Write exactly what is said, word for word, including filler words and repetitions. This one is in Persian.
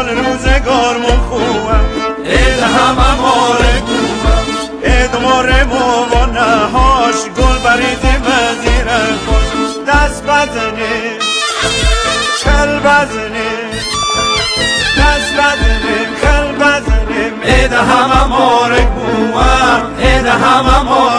حال روزگار خوبم عید همه ماره خوبم عید ماره موانه هاش گل برید وزیر خوش دست بزنیم کل بزنیم دست بزنیم کل بزنیم عید همه ماره خوبم عید همه ماره